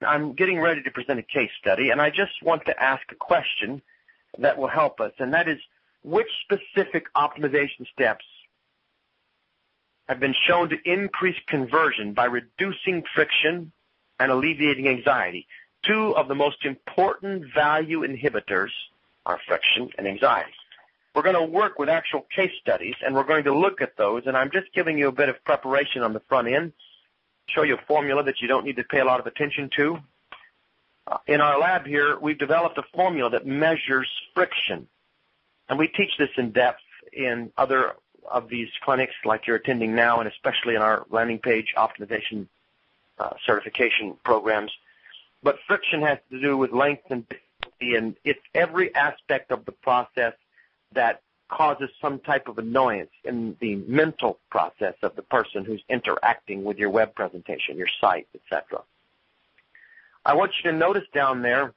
I'm getting ready to present a case study, and I just want to ask a question that will help us, and that is, which specific optimization steps have been shown to increase conversion by reducing friction and alleviating anxiety? Two of the most important value inhibitors are friction and anxiety. We're going to work with actual case studies, and we're going to look at those, and I'm just giving you a bit of preparation on the front end, show you a formula that you don't need to pay a lot of attention to. In our lab here, we've developed a formula that measures friction, and we teach this in depth in other of these clinics like you're attending now, and especially in our landing page optimization certification programs. But friction has to do with length and density, and it's every aspect of the process that causes some type of annoyance in the mental process of the person who's interacting with your web presentation, your site, etc. I want you to notice down there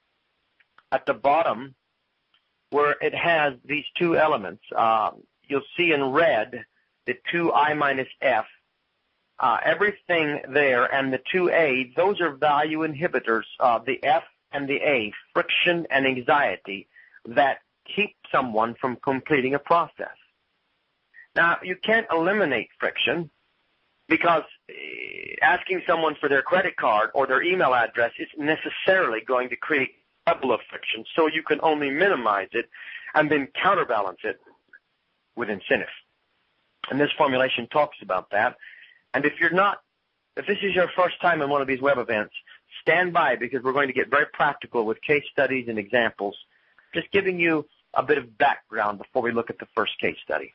at the bottom where it has these two elements. You'll see in red the 2I minus F. Everything there and the 2A, those are value inhibitors, the F and the A, friction and anxiety, that keep someone from completing a process. Now, you can't eliminate friction because asking someone for their credit card or their email address is necessarily going to create a level of friction, so you can only minimize it and then counterbalance it with incentive. And this formulation talks about that. And if this is your first time in one of these web events, stand by because we're going to get very practical with case studies and examples, just giving you a bit of background before we look at the first case study.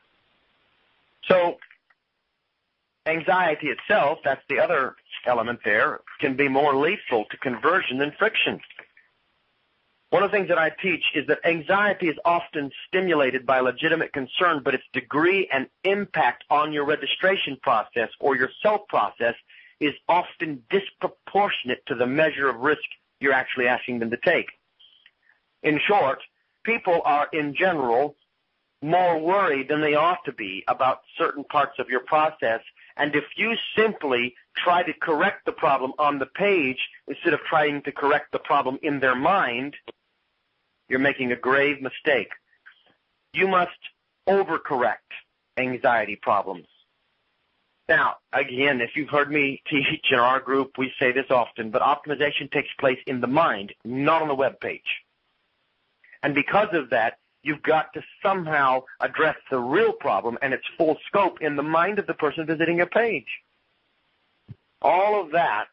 So anxiety itself, that's the other element there, can be more lethal to conversion than friction. One of the things that I teach is that anxiety is often stimulated by legitimate concern, but its degree and impact on your registration process or your self-process is often disproportionate to the measure of risk you're actually asking them to take. In short, people are, in general, more worried than they ought to be about certain parts of your process, and if you simply try to correct the problem on the page instead of trying to correct the problem in their mind, you're making a grave mistake. You must overcorrect anxiety problems. Now, again, if you've heard me teach in our group, we say this often, but optimization takes place in the mind, not on the web page. And because of that, you've got to somehow address the real problem and its full scope in the mind of the person visiting your page. All of that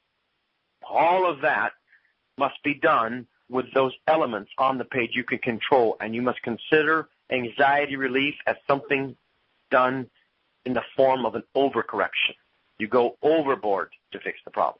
must be done with those elements on the page you can control, and you must consider anxiety relief as something done in the form of an overcorrection. You go overboard to fix the problem.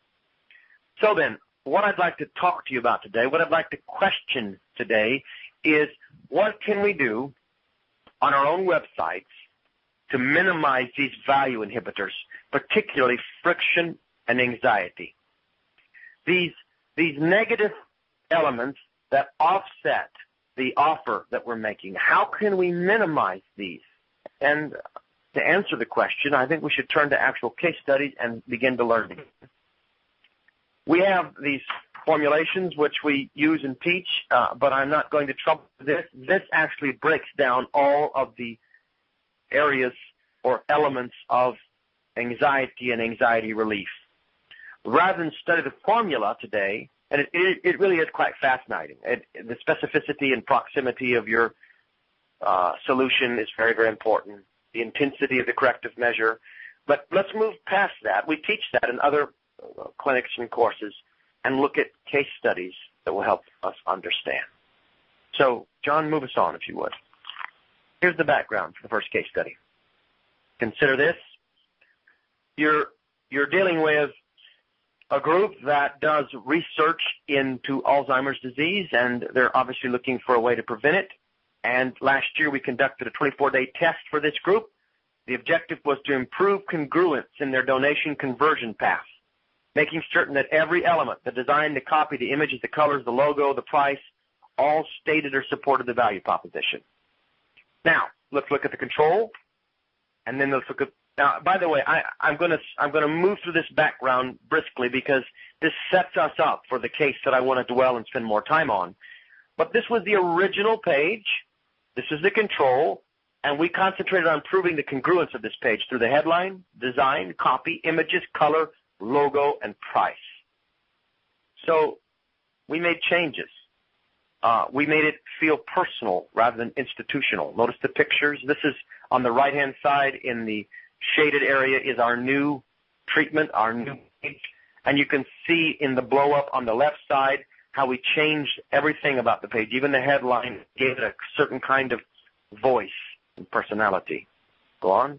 So then, what I'd like to talk to you about today, what I'd like to question today is what can we do on our own websites to minimize these value inhibitors, particularly friction and anxiety. These negative elements that offset the offer that we're making, how can we minimize these? And to answer the question, I think we should turn to actual case studies and begin to learn. We have these formulations which we use and teach, but I'm not going to trouble this. This actually breaks down all of the areas or elements of anxiety and anxiety relief. Rather than study the formula today, and it really is quite fascinating. The specificity and proximity of your solution is very, very important. The intensity of the corrective measure. But let's move past that. We teach that in other clinics and courses and look at case studies that will help us understand. So, John, move us on, if you would. Here's the background for the first case study. Consider this. You're dealing with a group that does research into Alzheimer's disease, and they're obviously looking for a way to prevent it. And last year we conducted a 24-day test for this group. The objective was to improve congruence in their donation conversion path, making certain that every element, the design, the copy, the images, the colors, the logo, the price, all stated or supported the value proposition. Now, let's look at the control, and then let's look at. Now, by the way, I'm going to move through this background briskly because this sets us up for the case that I want to dwell and spend more time on. But this was the original page. This is the control. And we concentrated on proving the congruence of this page through the headline, design, copy, images, color, logo, and price. So we made changes. We made it feel personal rather than institutional. Notice the pictures. This is on the right-hand side in the shaded area is our new treatment, our new page. And you can see in the blow-up on the left side how we changed everything about the page. Even the headline gave it a certain kind of voice and personality. Go on.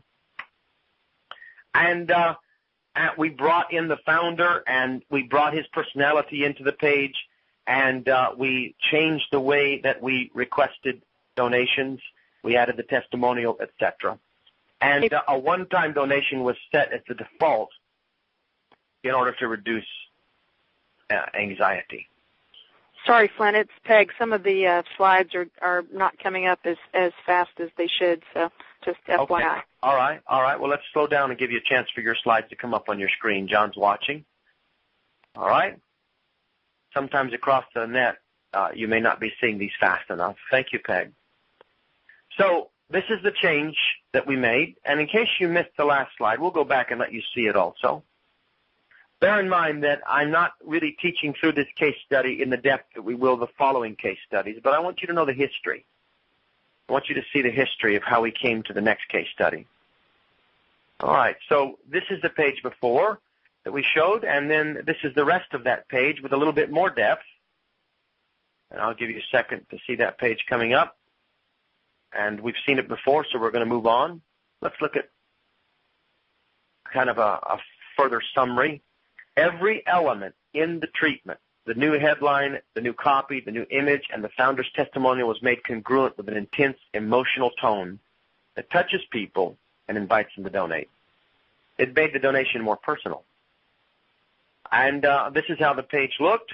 And we brought in the founder, and we brought his personality into the page, and we changed the way that we requested donations. We added the testimonial, etc. And a one-time donation was set as the default in order to reduce anxiety. Sorry, Flynn, it's Peg. Some of the slides are not coming up as fast as they should, so just FYI. Okay. All right. Well, let's slow down and give you a chance for your slides to come up on your screen. John's watching. All right. Sometimes across the net, you may not be seeing these fast enough. Thank you, Peg. So this is the change that we made, and in case you missed the last slide, we'll go back and let you see it also. Bear in mind that I'm not really teaching through this case study in the depth that we will the following case studies, but I want you to know the history. I want you to see the history of how we came to the next case study. All right, so this is the page before that we showed, and then this is the rest of that page with a little bit more depth. And I'll give you a second to see that page coming up. And we've seen it before, so we're going to move on. Let's look at kind of a further summary. Every element in the treatment, the new headline, the new copy, the new image, and the founder's testimonial was made congruent with an intense emotional tone that touches people and invites them to donate. It made the donation more personal. And this is how the page looked.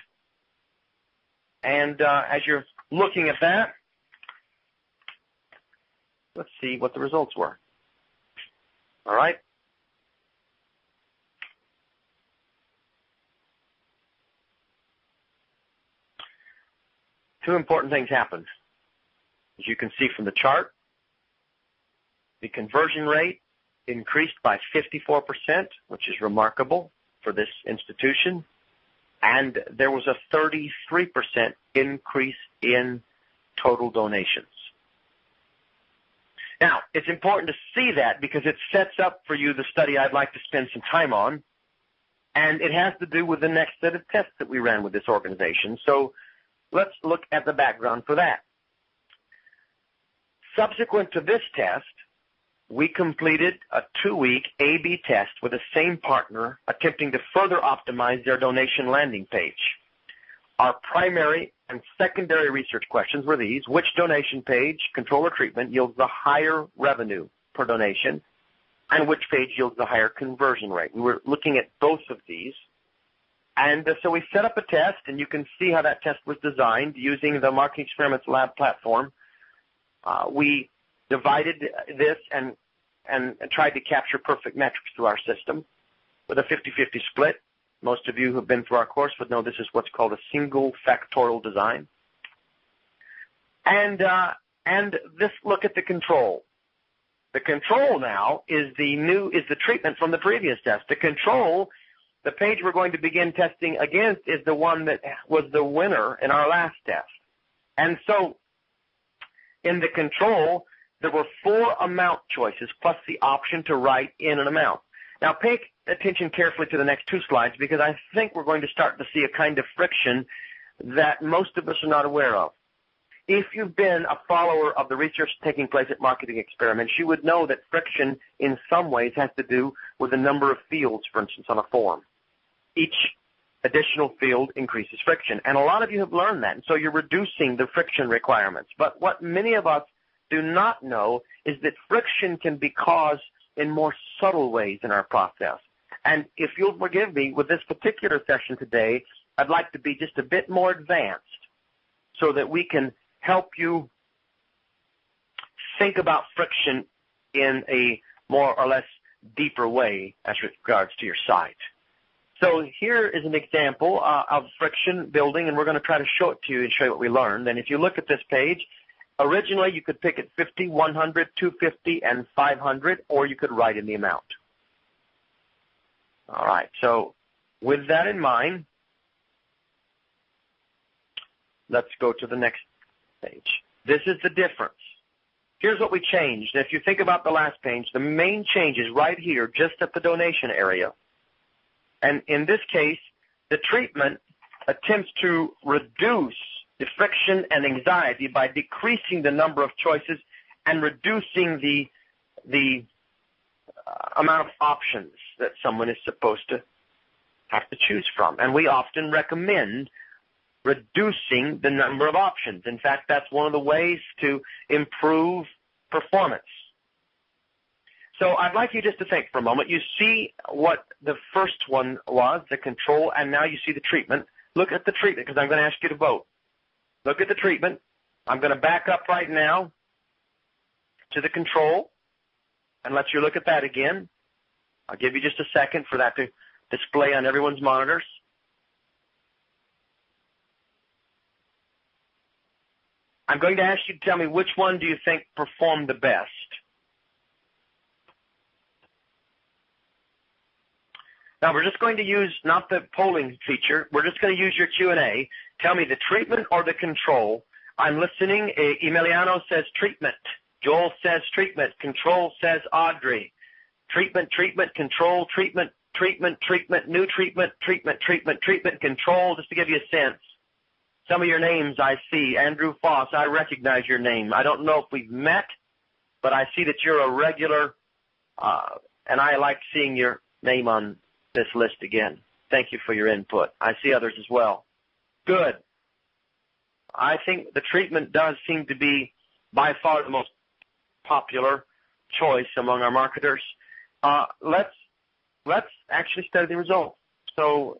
And as you're looking at that, let's see what the results were. All right. Two important things happened. As you can see from the chart, the conversion rate increased by 54%, which is remarkable for this institution, and there was a 33% increase in total donations. Now, it's important to see that because it sets up for you the study I'd like to spend some time on, and it has to do with the next set of tests that we ran with this organization. So let's look at the background for that. Subsequent to this test, we completed a 2-week A/B test with the same partner attempting to further optimize their donation landing page. Our primary and secondary research questions were these: which donation page, control or treatment, yields the higher revenue per donation, and which page yields the higher conversion rate? We were looking at both of these. And so we set up a test, and you can see how that test was designed using the Marketing Experiments Lab platform. We divided this and tried to capture perfect metrics through our system with a 50-50 split. Most of you who have been through our course would know this is what's called a single factorial design. And this look at the control. The control now is the treatment from the previous test. The control, the page we're going to begin testing against, is the one that was the winner in our last test. And so in the control, there were 4 amount choices plus the option to write in an amount. Now pay attention carefully to the next 2 slides because I think we're going to start to see a kind of friction that most of us are not aware of. If you've been a follower of the research taking place at Marketing Experiments, you would know that friction in some ways has to do with the number of fields, for instance, on a form. Each additional field increases friction, and a lot of you have learned that, and so you're reducing the friction requirements. But what many of us do not know is that friction can be caused in more subtle ways in our process. And if you'll forgive me, with this particular session today, I'd like to be just a bit more advanced so that we can help you think about friction in a more or less deeper way as regards to your site. So here is an example of friction building, and we're going to try to show it to you and show you what we learned. And if you look at this page, originally you could pick at 50, 100, 250, and 500, or you could write in the amount. All right, so with that in mind, let's go to the next page. This is the difference. Here's what we changed. If you think about the last page, the main change is right here, just at the donation area. And in this case, the treatment attempts to reduce the friction and anxiety by decreasing the number of choices and reducing the amount of options that someone is supposed to have to choose from. And we often recommend reducing the number of options. In fact, that's one of the ways to improve performance. So I'd like you just to think for a moment. You see what the first one was, the control, and now you see the treatment. Look at the treatment, because I'm going to ask you to vote. Look at the treatment. I'm going to back up right now to the control and let you look at that again. I'll give you just a second for that to display on everyone's monitors. I'm going to ask you to tell me which one do you think performed the best. Now, we're just going to use not the polling feature. We're just going to use your Q&A. Tell me the treatment or the control. I'm listening. Emiliano says treatment. Joel says treatment. Control says Audrey. Treatment, treatment, control, treatment, treatment, treatment, new treatment, treatment, treatment, treatment, control, just to give you a sense. Some of your names I see. Andrew Foss, I recognize your name. I don't know if we've met, but I see that you're a regular, and I like seeing your name on this list again. Thank you for your input. I see others as well. Good. I think the treatment does seem to be by far the most popular choice among our marketers. Let's actually study the results. So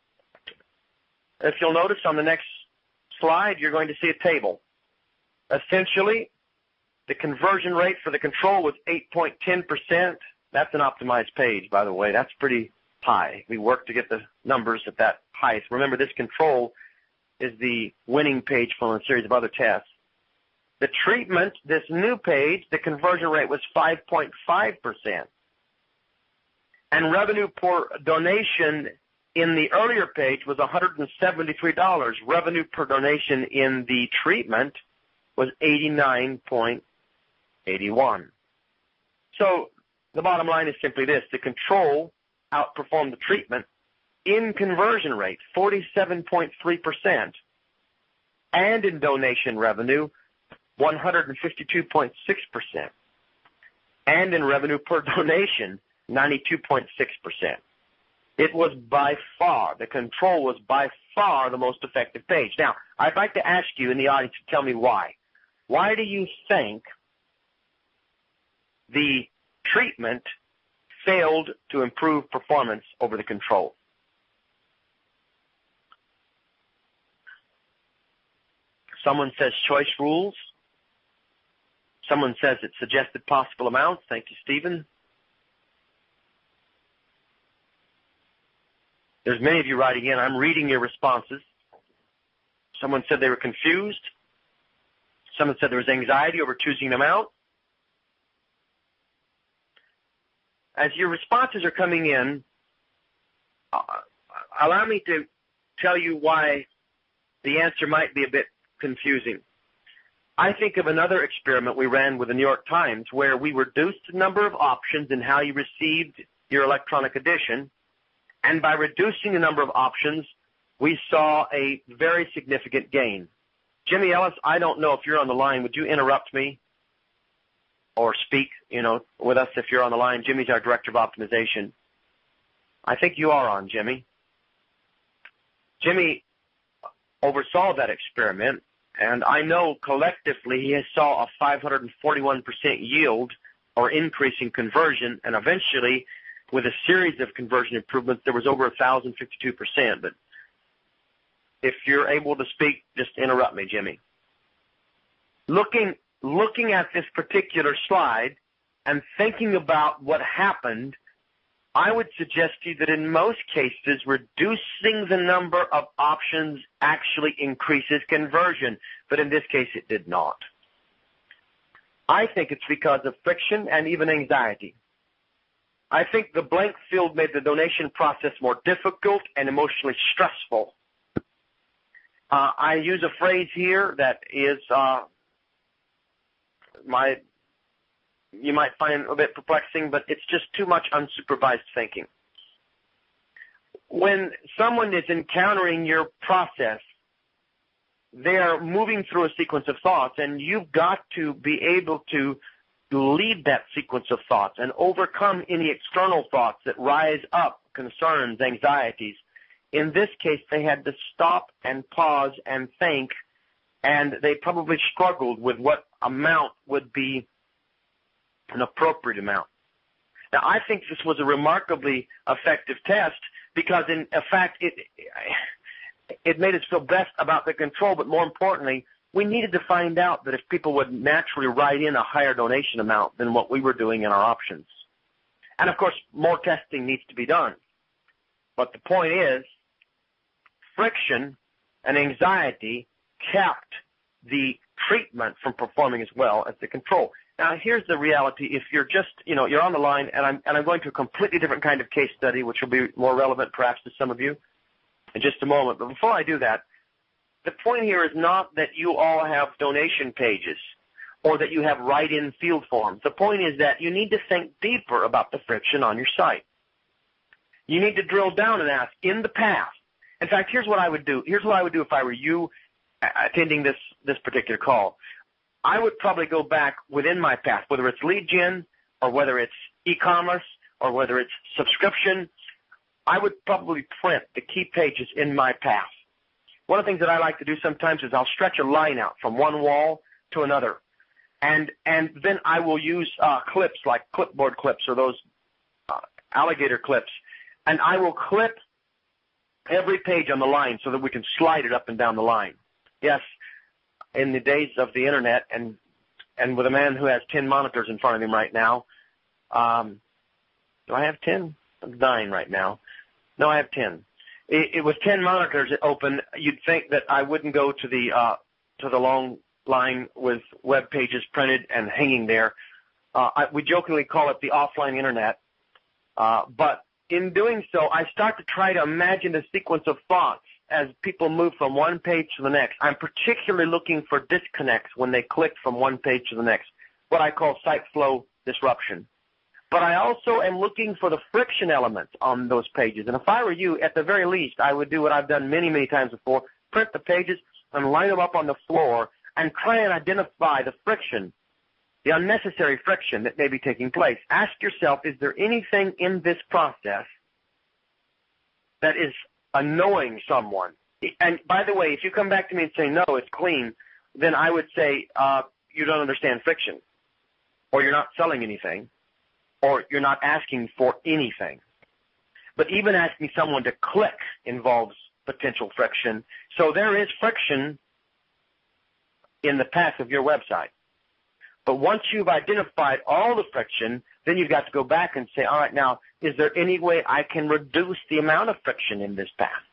if you'll notice on the next slide, you're going to see a table. Essentially, the conversion rate for the control was 8.10%. That's an optimized page, by the way. That's pretty high. We worked to get the numbers at that height. Remember, this control is the winning page from a series of other tests. The treatment, this new page, the conversion rate was 5.5%. And revenue per donation in the earlier page was $173. Revenue per donation in the treatment was $89.81. So the bottom line is simply this. The control outperformed the treatment in conversion rate, 47.3%, and in donation revenue, 152.6%, and in revenue per donation, 92.6%. It was by far, the control was by far the most effective page. Now, I'd like to ask you in the audience to tell me why. Why do you think the treatment failed to improve performance over the control? Someone says choice rules. Someone says it suggested possible amounts. Thank you, Stephen. There's many of you writing in. I'm reading your responses. Someone said they were confused. Someone said there was anxiety over choosing an amount. As your responses are coming in, allow me to tell you why the answer might be a bit confusing. I think of another experiment we ran with the New York Times where we reduced the number of options in how you received your electronic edition, and by reducing the number of options, we saw a very significant gain. Jimmy Ellis, I don't know if you're on the line. Would you interrupt me or speak, with us if you're on the line? Jimmy's our Director of Optimization. I think you are on, Jimmy. Jimmy oversaw that experiment, and I know collectively he saw a 541% yield or increase in conversion, and eventually, with a series of conversion improvements, there was over 1,052%. But if you're able to speak, just interrupt me, Jimmy. Looking at this particular slide and thinking about what happened I would suggest to you that in most cases, reducing the number of options actually increases conversion, but in this case, it did not. I think it's because of friction and even anxiety. I think the blank field made the donation process more difficult and emotionally stressful. I use a phrase here that is you might find a bit perplexing, but it's just too much unsupervised thinking. When someone is encountering your process, they are moving through a sequence of thoughts, and you've got to be able to lead that sequence of thoughts and overcome any external thoughts that rise up, concerns, anxieties. In this case, they had to stop and pause and think, and they probably struggled with what amount would be an appropriate amount. Now, I think this was a remarkably effective test because, in fact, it made us feel best about the control, but more importantly, we needed to find out that if people would naturally write in a higher donation amount than what we were doing in our options. And, of course, more testing needs to be done. But the point is, friction and anxiety kept the treatment from performing as well as the control. Now, here's the reality. If you're just, you're on the line, and I'm going to a completely different kind of case study, which will be more relevant perhaps to some of you in just a moment. But before I do that, the point here is not that you all have donation pages or that you have write-in field forms. The point is that you need to think deeper about the friction on your site. You need to drill down and ask, in the past. In fact, here's what I would do. Here's what I would do if I were you attending this particular call. I would probably go back within my past, whether it's lead gen or whether it's e-commerce or whether it's subscription. I would probably print the key pages in my past. One of the things that I like to do sometimes is I'll stretch a line out from one wall to another. And then I will use clips like clipboard clips or those alligator clips. And I will clip every page on the line so that we can slide it up and down the line. Yes, in the days of the Internet and with a man who has 10 monitors in front of him right now, do I have 10? I'm 9 right now. No, I have 10. It was 10 monitors open. You'd think that I wouldn't go to the long line with web pages printed and hanging there. We jokingly call it the offline Internet. But in doing so, I start to try to imagine a sequence of thoughts as people move from one page to the next. I'm particularly looking for disconnects when they click from one page to the next, what I call site flow disruption. But I also am looking for the friction elements on those pages. And if I were you, at the very least, I would do what I've done many, many times before, print the pages and line them up on the floor and try and identify the friction, the unnecessary friction that may be taking place. Ask yourself, is there anything in this process that is annoying someone? And by the way, if you come back to me and say, no, it's clean, then I would say you don't understand friction, or you're not selling anything, or you're not asking for anything. But even asking someone to click involves potential friction. So there is friction in the path of your website. But once you've identified all the friction, then you've got to go back and say, all right, now, is there any way I can reduce the amount of friction in this path?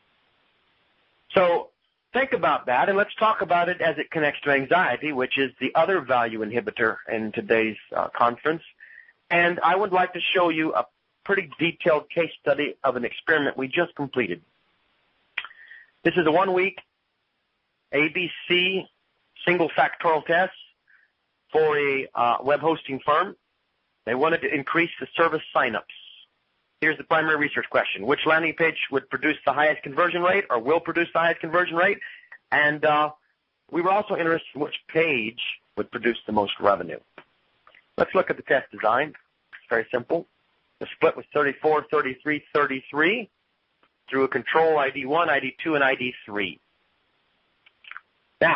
So think about that, and let's talk about it as it connects to anxiety, which is the other value inhibitor in today's conference. And I would like to show you a pretty detailed case study of an experiment we just completed. This is a 1-week ABC single factorial test for a web hosting firm. They wanted to increase the service signups. Here's the primary research question. Which landing page would produce the highest conversion rate or will produce the highest conversion rate? And we were also interested in which page would produce the most revenue. Let's look at the test design. It's very simple. The split was 34, 33, 33 through a control ID 1, ID 2, and ID 3. Now,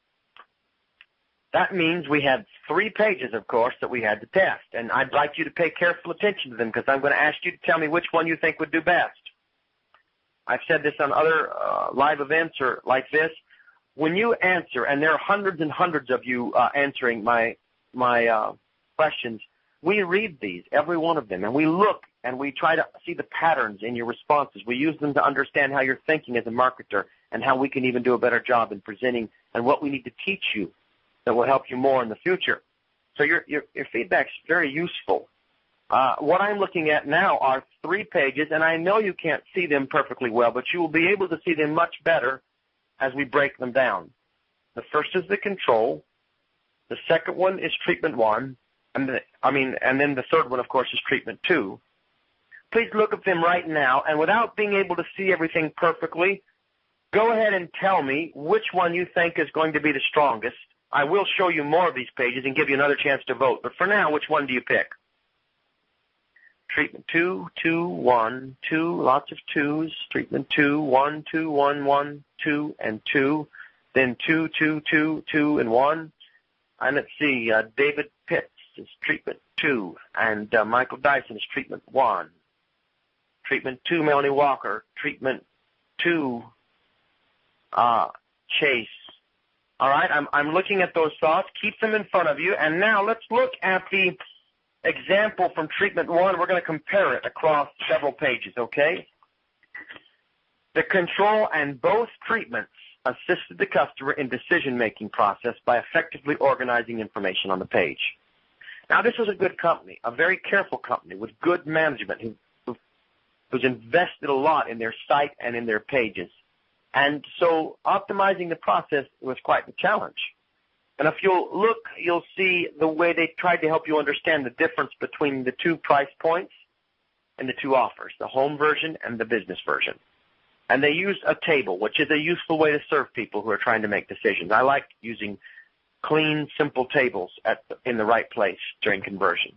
that means we had 3 pages, of course, that we had to test. And I'd like you to pay careful attention to them because I'm going to ask you to tell me which one you think would do best. I've said this on other live events or like this. When you answer, and there are hundreds and hundreds of you answering my questions, we read these, every one of them, and we look and we try to see the patterns in your responses. We use them to understand how you're thinking as a marketer and how we can even do a better job in presenting and what we need to teach you that will help you more in the future. So your feedback's very useful. What I'm looking at now are 3 pages, and I know you can't see them perfectly well, but you will be able to see them much better as we break them down. The first is the control. The second one is treatment 1. And then the third one, of course, is treatment 2. Please look at them right now, and without being able to see everything perfectly, go ahead and tell me which one you think is going to be the strongest. I will show you more of these pages and give you another chance to vote. But for now, which one do you pick? Treatment 2, 2, 1, 2, lots of 2s. Treatment 2, 1, 2, 1, 1, 2, and 2. Then 2, 2, 2, 2, and 1. And let's see, David Pitts is treatment 2, and Michael Dyson is treatment 1. Treatment 2, Melanie Walker. Treatment 2, Chase. All right, I'm looking at those thoughts. Keep them in front of you. And now let's look at the example from treatment 1. We're going to compare it across several pages, okay? The control and both treatments assisted the customer in decision-making process by effectively organizing information on the page. Now, this was a good company, a very careful company with good management who's invested a lot in their site and in their pages. And so optimizing the process was quite a challenge. And if you'll look, you'll see the way they tried to help you understand the difference between the 2 price points and the 2 offers, the home version and the business version. And they used a table, which is a useful way to serve people who are trying to make decisions. I like using clean, simple tables in the right place during conversion.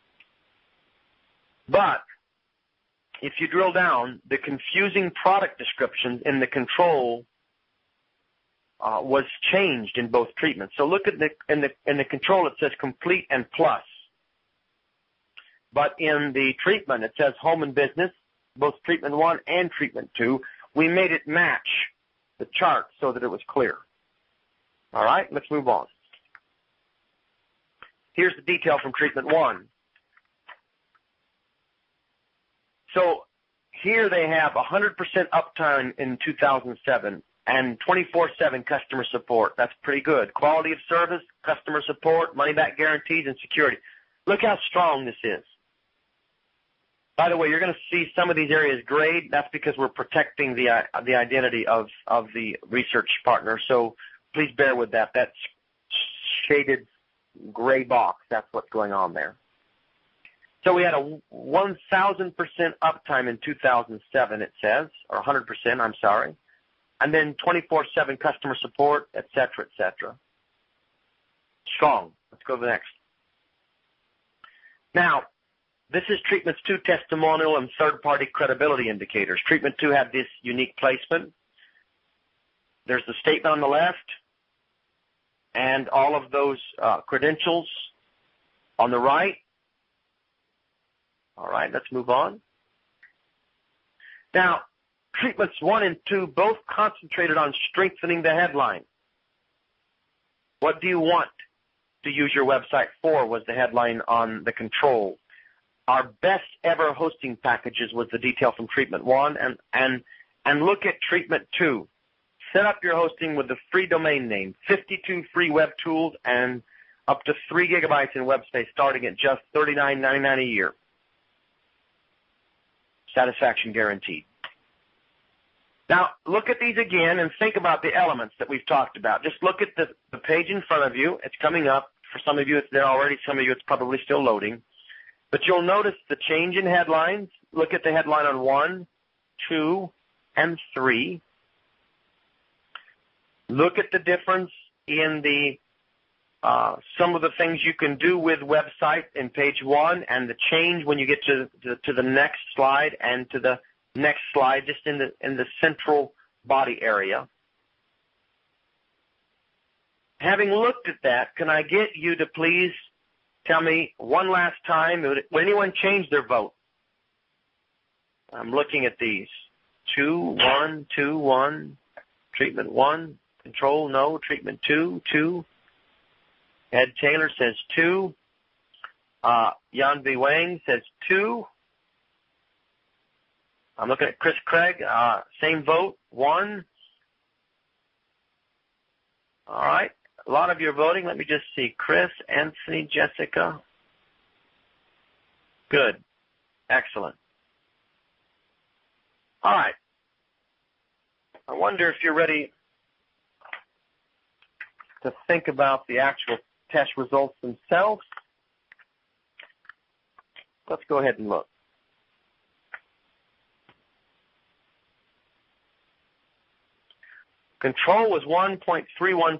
But if you drill down, the confusing product descriptions in the control was changed in both treatments. So look at in the control, it says complete and plus. But in the treatment, it says home and business, both treatment 1 and treatment 2. We made it match the chart so that it was clear. All right, let's move on. Here's the detail from treatment 1. So here they have 100% uptime in 2007 and 24/7 customer support. That's pretty good. Quality of service, customer support, money-back guarantees, and security. Look how strong this is. By the way, you're going to see some of these areas grayed. That's because we're protecting the identity of the research partner. So please bear with that. That's shaded gray box. That's what's going on there. So we had a 1,000% uptime in 2007, it says, or 100%, I'm sorry. And then 24/7 customer support, et cetera, et cetera. Strong. Let's go to the next. Now, this is Treatment 2 testimonial and third-party credibility indicators. Treatment 2 had this unique placement. There's the statement on the left and all of those credentials on the right. All right, let's move on. Now, treatments 1 and 2 both concentrated on strengthening the headline. What do you want to use your website for was the headline on the control. Our best ever hosting packages was the detail from treatment 1. And look at treatment 2. Set up your hosting with the free domain name, 52 free web tools, and up to 3 gigabytes in web space starting at just $39.99 a year. Satisfaction guaranteed. Now, look at these again and think about the elements that we've talked about. Just look at the page in front of you. It's coming up. For some of you, it's there already. Some of you, it's probably still loading. But you'll notice the change in headlines. Look at the headline on 1, 2, and 3. Look at the difference in the some of the things you can do with website in page 1 and the change when you get to the next slide and to the next slide, just in the central body area. Having looked at that, can I get you to please tell me one last time, will anyone change their vote? I'm looking at these. 2, 1, 2, 1. Treatment 1. Control, no. Treatment 2, 2. Ed Taylor says 2. Yan B. Wang says 2. I'm looking at Chris Craig. Same vote, 1. All right. A lot of you are voting. Let me just see. Chris, Anthony, Jessica. Good. Excellent. All right. I wonder if you're ready to think about the actual test results themselves. Let's go ahead and look. Control was 1.31%.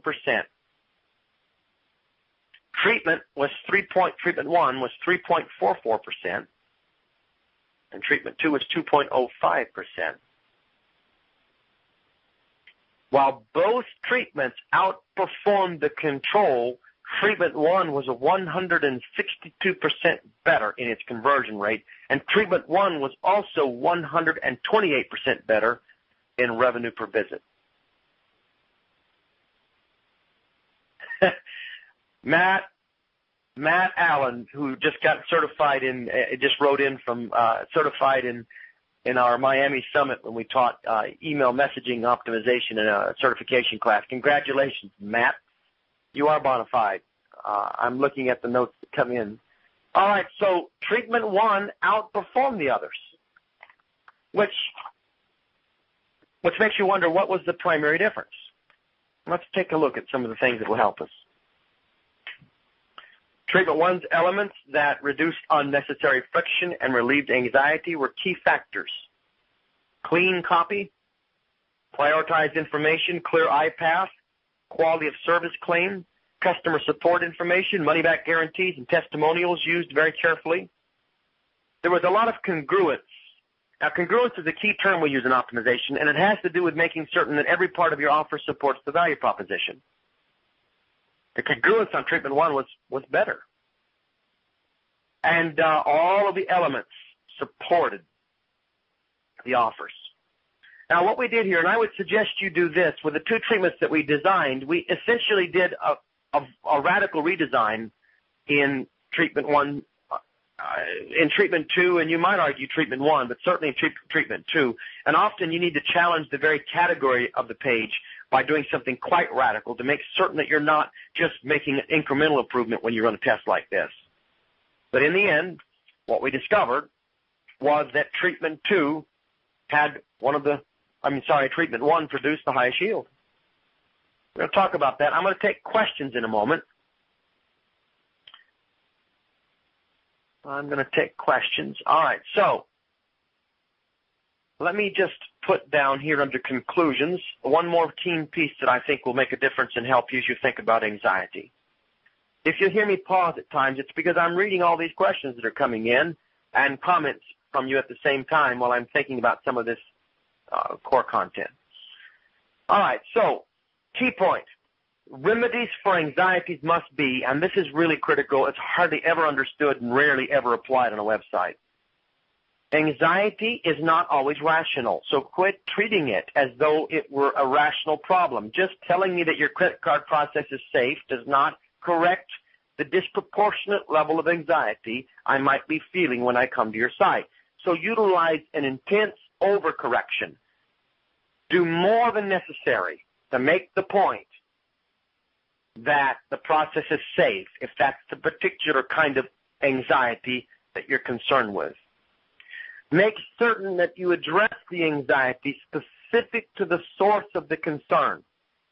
Treatment 1 was 3.44%, and treatment 2 was 2.05%. While both treatments outperformed the control, treatment 1 was 162% better in its conversion rate, and treatment 1 was also 128% better in revenue per visit. Matt Allen, who just got certified just wrote in from certified in our Miami summit when we taught email messaging optimization in a certification class. Congratulations, Matt. You are bona fide. I'm looking at the notes that come in. All right, so treatment 1 outperformed the others, which makes you wonder, what was the primary difference? Let's take a look at some of the things that will help us. Treatment 1's elements that reduced unnecessary friction and relieved anxiety were key factors. Clean copy, prioritized information, clear iPath, quality of service claim, customer support information, money-back guarantees, and testimonials used very carefully. There was a lot of congruence. Now, congruence is a key term we use in optimization, and it has to do with making certain that every part of your offer supports the value proposition. The congruence on treatment 1 was better. And all of the elements supported the offers. Now, what we did here, and I would suggest you do this, with the 2 treatments that we designed, we essentially did a radical redesign in treatment 1, in treatment 2, and you might argue treatment 1, but certainly in treatment 2. And often you need to challenge the very category of the page by doing something quite radical to make certain that you're not just making an incremental improvement when you run a test like this. But in the end, what we discovered was that treatment 2 had treatment 1 produced the highest yield. We're going to talk about that. I'm going to take questions in a moment. I'm going to take questions. All right, so let me just put down here under conclusions one more key piece that I think will make a difference and help you as you think about anxiety. If you hear me pause at times, it's because I'm reading all these questions that are coming in and comments from you at the same time while I'm thinking about some of this core content. All right, so key point. Remedies for anxieties must be, and this is really critical, it's hardly ever understood and rarely ever applied on a website. Anxiety is not always rational, so quit treating it as though it were a rational problem. Just telling me that your credit card process is safe does not correct the disproportionate level of anxiety I might be feeling when I come to your site. So utilize an intense overcorrection. Do more than necessary to make the point that the process is safe if that's the particular kind of anxiety that you're concerned with. Make certain that you address the anxiety specific to the source of the concern.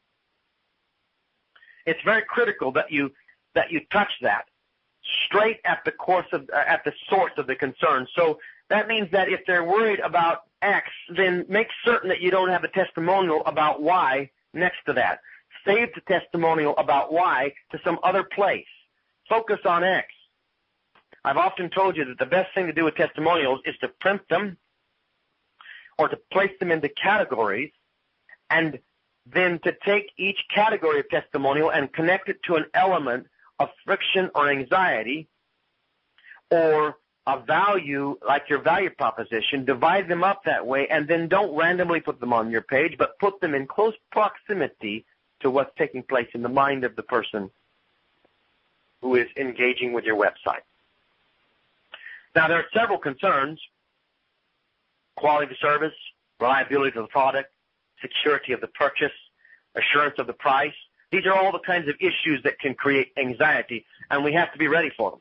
It's very critical that you touch that straight at the source of the concern. So that means that if they're worried about X, then make certain that you don't have a testimonial about Y next to that. Save the testimonial about Y to some other place. Focus on X. I've often told you that the best thing to do with testimonials is to print them or to place them into categories, and then to take each category of testimonial and connect it to an element of friction or anxiety or a value like your value proposition. Divide them up that way, and then don't randomly put them on your page, but put them in close proximity to what's taking place in the mind of the person who is engaging with your website. Now, there are several concerns quality of the service, reliability of the product, security of the purchase, assurance of the price. These are all the kinds of issues that can create anxiety, and we have to be ready for them.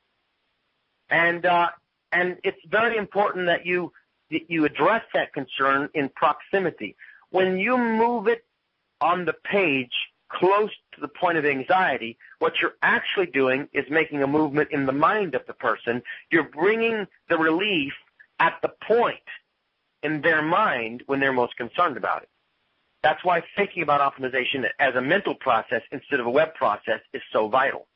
And it's very important that you address that concern in proximity. When you move it on the page close to the point of anxiety, what you're actually doing is making a movement in the mind of the person. You're bringing the relief at the point in their mind when they're most concerned about it. That's why thinking about optimization as a mental process instead of a web process is so vital.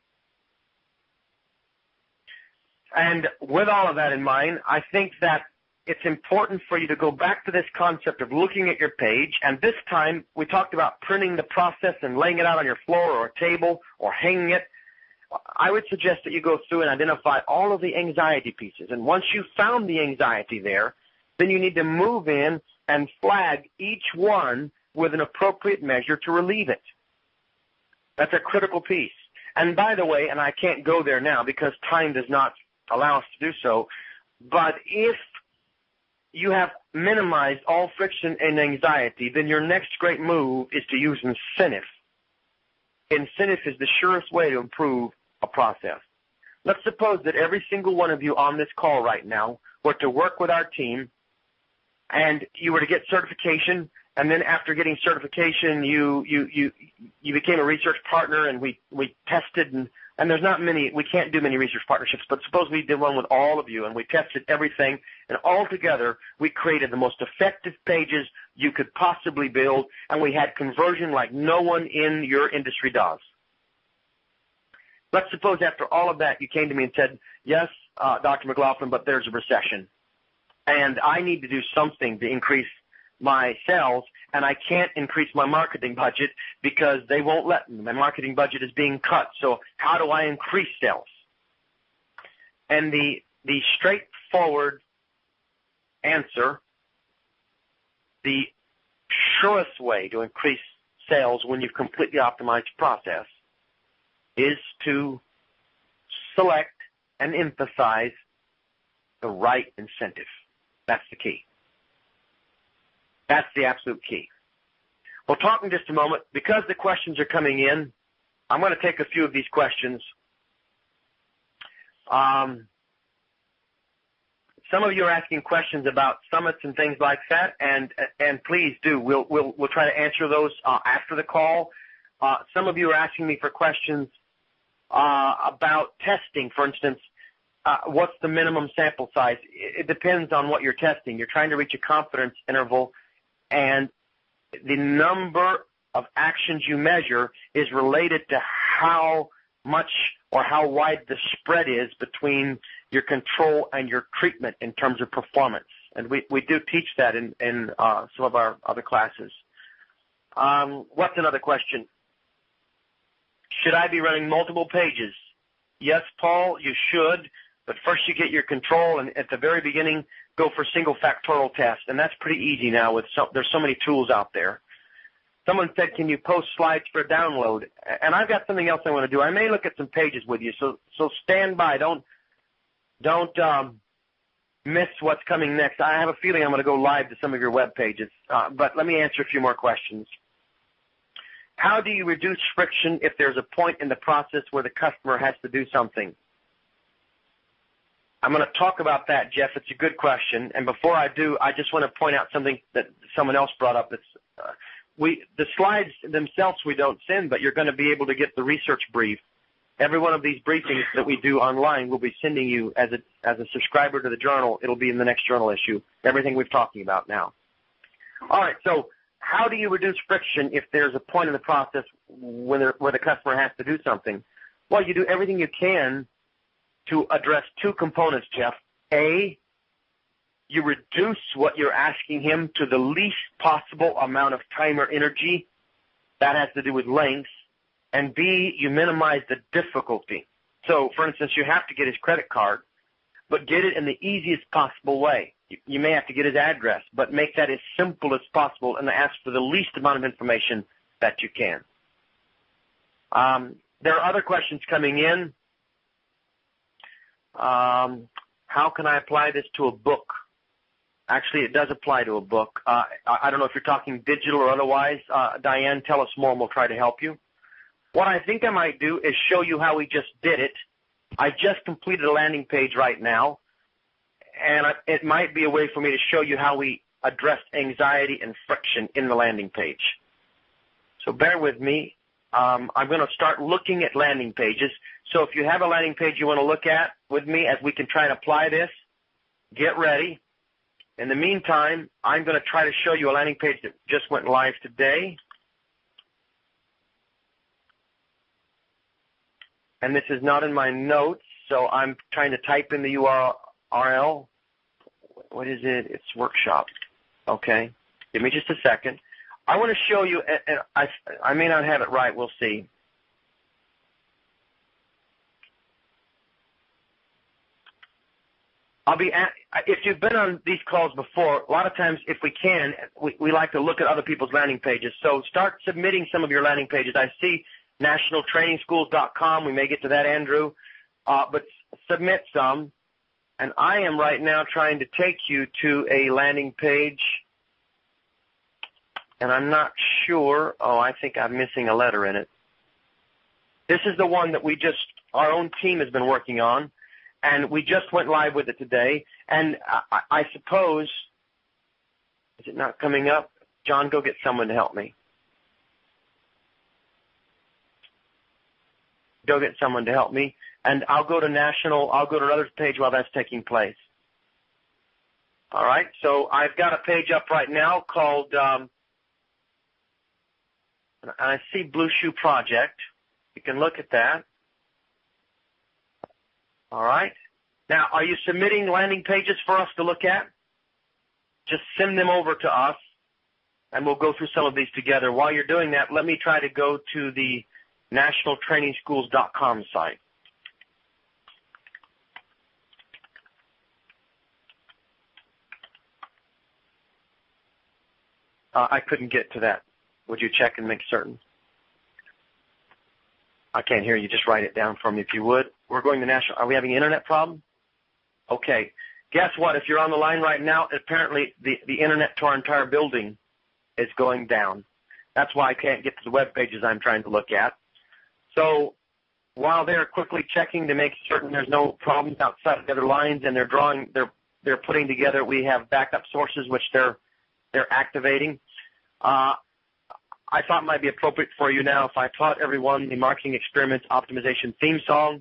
And with all of that in mind, I think that it's important for you to go back to this concept of looking at your page. And this time, we talked about printing the process and laying it out on your floor or a table or hanging it. I would suggest that you go through and identify all of the anxiety pieces. And once you've found the anxiety there, then you need to move in and flag each one with an appropriate measure to relieve it. That's a critical piece. And by the way, and I can't go there now because time does not allow us to do so, but if you have minimized all friction and anxiety, then your next great move is to use incentive. Incentive is the surest way to improve a process. Let's suppose that every single one of you on this call right now were to work with our team and you were to get certification, and then after getting certification, you became a research partner, and we tested, and there's not many, we can't do many research partnerships, but suppose we did one with all of you, and we tested everything, and all together, we created the most effective pages you could possibly build, and we had conversion like no one in your industry does. Let's suppose after all of that, you came to me and said, yes, Dr. McLaughlin, but there's a recession, and I need to do something to increase my sales, and I can't increase my marketing budget because they won't let me. My marketing budget is being cut. So how do I increase sales? And the straightforward answer, the surest way to increase sales when you've completely optimized the process is to select and emphasize the right incentive. That's the key. That's the absolute key. We'll talk in just a moment. Because the questions are coming in, I'm going to take a few of these questions. Some of you are asking questions about summits and things like that, and please do. We'll try to answer those after the call. Some of you are asking me for questions about testing, for instance. What's the minimum sample size? It depends on what you're testing. You're trying to reach a confidence interval, and the number of actions you measure is related to how much or how wide the spread is between your control and your treatment in terms of performance. And we do teach that in some of our other classes. What's another question? Should I be running multiple pages? Yes, Paul, you should. But first you get your control, and at the very beginning, go for single factorial tests. And that's pretty easy now. There's so many tools out there. Someone said, can you post slides for a download? And I've got something else I want to do. I may look at some pages with you, so stand by. Don't miss what's coming next. I have a feeling I'm going to go live to some of your web pages. But let me answer a few more questions. How do you reduce friction if there's a point in the process where the customer has to do something? I'm going to talk about that, Jeff. It's a good question. And before I do, I just want to point out something that someone else brought up. The slides themselves we don't send, but you're going to be able to get the research brief. Every one of these briefings that we do online will be sending you as a subscriber to the journal. It'll be in the next journal issue, everything we're talking about now. All right, so how do you reduce friction if there's a point in the process where the customer has to do something? Well, you do everything you can to address two components, Jeff. A, you reduce what you're asking him to the least possible amount of time or energy. That has to do with length. And B, you minimize the difficulty. So, for instance, you have to get his credit card, but get it in the easiest possible way. You may have to get his address, but make that as simple as possible and ask for the least amount of information that you can. There are other questions coming in. How can I apply this to a book? Actually, it does apply to a book. I don't know if you're talking digital or otherwise. Diane, tell us more and we'll try to help you. What I think I might do is show you how we just did it. I just completed a landing page right now, and it might be a way for me to show you how we addressed anxiety and friction in the landing page. So bear with me. I'm going to start looking at landing pages. So if you have a landing page you want to look at with me as we can try and apply this, get ready. In the meantime, I'm going to try to show you a landing page that just went live today. And this is not in my notes, so I'm trying to type in the URL. What is it? It's workshop. Okay. Give me just a second. I want to show you, and I may not have it right. We'll see. If you've been on these calls before, a lot of times, if we can, we like to look at other people's landing pages. So start submitting some of your landing pages. I see nationaltrainingschools.com. We may get to that, Andrew. But submit some. And I am right now trying to take you to a landing page. And I'm not sure. Oh, I think I'm missing a letter in it. This is the one that our own team has been working on. And we just went live with it today. And I suppose, is it not coming up? John, go get someone to help me. Go get someone to help me. And I'll go to another page while that's taking place. All right. So I've got a page up right now called, and I see Blue Shoe Project. You can look at that. All right. Now, are you submitting landing pages for us to look at? Just send them over to us, and we'll go through some of these together. While you're doing that, let me try to go to the nationaltrainingschools.com site. I couldn't get to that. Would you check and make certain? I can't hear you. Just write it down for me if you would. We're going to national. Are we having an internet problem? Okay. Guess what? If you're on the line right now, apparently the internet to our entire building is going down. That's why I can't get to the web pages I'm trying to look at. So while they're quickly checking to make certain there's no problems outside of the other lines, and they're putting together, we have backup sources which they're activating. I thought it might be appropriate for you now if I taught everyone the Marketing Experiments Optimization theme song.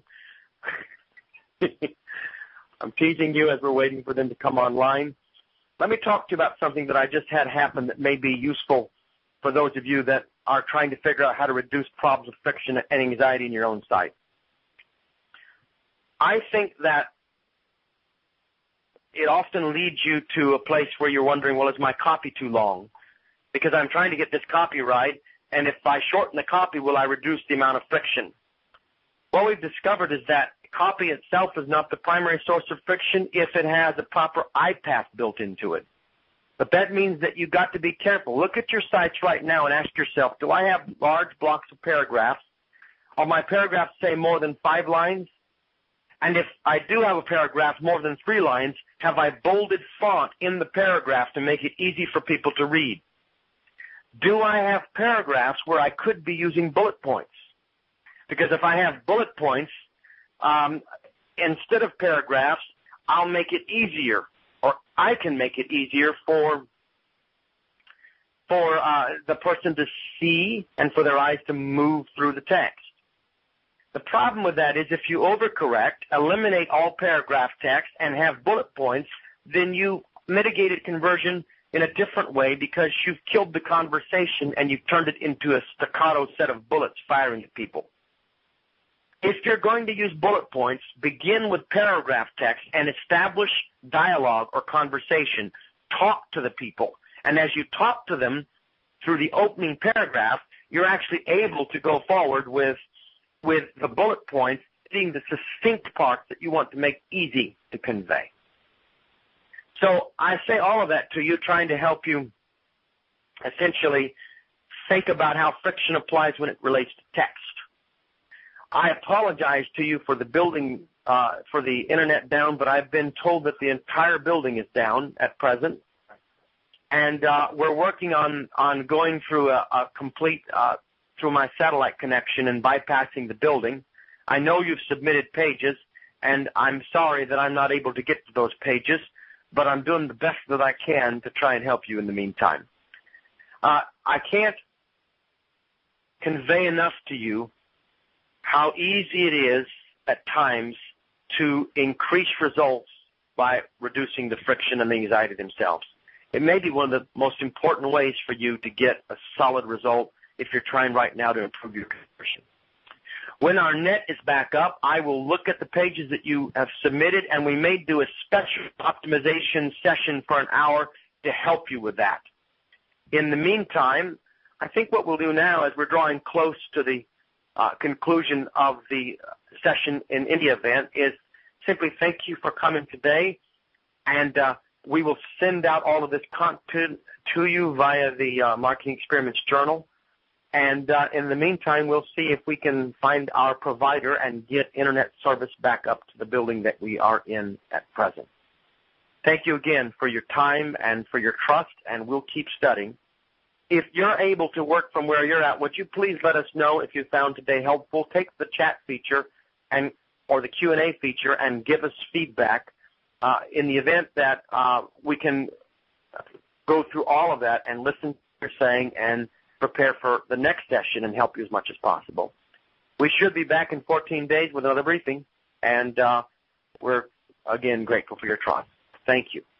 I'm teasing you as we're waiting for them to come online. Let me talk to you about something that I just had happen that may be useful for those of you that are trying to figure out how to reduce problems of friction and anxiety in your own site. I think that it often leads you to a place where you're wondering, well, is my copy too long? Because I'm trying to get this copy right, and if I shorten the copy, will I reduce the amount of friction? What we've discovered is that copy itself is not the primary source of friction if it has a proper iPath built into it. But that means that you've got to be careful. Look at your sites right now and ask yourself, do I have large blocks of paragraphs? Are my paragraphs, say, more than 5 lines? And if I do have a paragraph more than 3 lines, have I bolded font in the paragraph to make it easy for people to read? Do I have paragraphs where I could be using bullet points? Because if I have bullet points, instead of paragraphs, I'll make it easier, or I can make it easier for the person to see and for their eyes to move through the text. The problem with that is if you overcorrect, eliminate all paragraph text, and have bullet points, then you mitigated conversion in a different way because you've killed the conversation and you've turned it into a staccato set of bullets firing at people. If you're going to use bullet points, begin with paragraph text and establish dialogue or conversation. Talk to the people. And as you talk to them through the opening paragraph, you're actually able to go forward with the bullet points, hitting the succinct parts that you want to make easy to convey. So I say all of that to you, trying to help you essentially think about how friction applies when it relates to text. I apologize to you for the building for the internet down, but I've been told that the entire building is down at present. And we're working on going through a complete through my satellite connection and bypassing the building. I know you've submitted pages, and I'm sorry that I'm not able to get to those pages, but I'm doing the best that I can to try and help you in the meantime. I can't convey enough to you how easy it is at times to increase results by reducing the friction and the anxiety themselves. It may be one of the most important ways for you to get a solid result if you're trying right now to improve your conversion. When our net is back up, I will look at the pages that you have submitted, and we may do a special optimization session for an hour to help you with that. In the meantime, I think what we'll do now, as we're drawing close to the conclusion of the session in India event, is simply thank you for coming today, and we will send out all of this content to you via the Marketing Experiments Journal. And in the meantime, we'll see if we can find our provider and get internet service back up to the building that we are in at present. Thank you again for your time and for your trust, and we'll keep studying. If you're able to work from where you're at, would you please let us know if you found today helpful? Take the chat feature or the Q&A feature and give us feedback. In the event that we can go through all of that and listen to what you're saying and prepare for the next session and help you as much as possible. We should be back in 14 days with another briefing, and we're, again, grateful for your trust. Thank you.